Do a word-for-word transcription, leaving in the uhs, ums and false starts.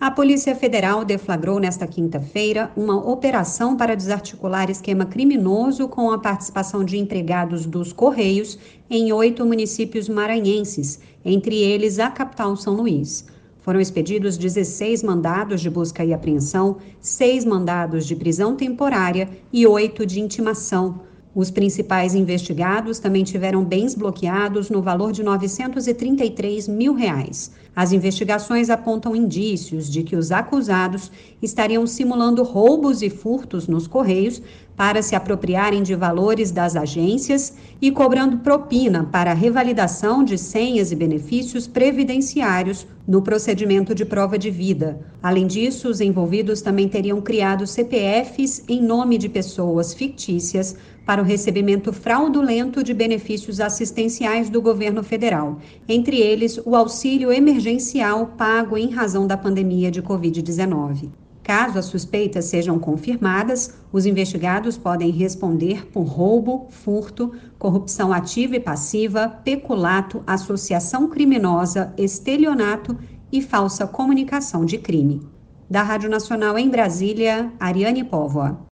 A Polícia Federal deflagrou nesta quinta-feira uma operação para desarticular esquema criminoso com a participação de empregados dos Correios em oito municípios maranhenses, entre eles a capital São Luís. Foram expedidos dezesseis mandados de busca e apreensão, seis mandados de prisão temporária e oito de intimação. Os principais investigados também tiveram bens bloqueados no valor de novecentos e trinta e três mil reais. As investigações apontam indícios de que os acusados estariam simulando roubos e furtos nos Correios para se apropriarem de valores das agências e cobrando propina para a revalidação de senhas e benefícios previdenciários no procedimento de prova de vida. Além disso, os envolvidos também teriam criado C P Fs em nome de pessoas fictícias para o recebimento fraudulento de benefícios assistenciais do governo federal, entre eles o auxílio emergencial pago em razão da pandemia de covid dezenove. Caso as suspeitas sejam confirmadas, os investigados podem responder por roubo, furto, corrupção ativa e passiva, peculato, associação criminosa, estelionato e falsa comunicação de crime. Da Rádio Nacional em Brasília, Ariane Póvoa.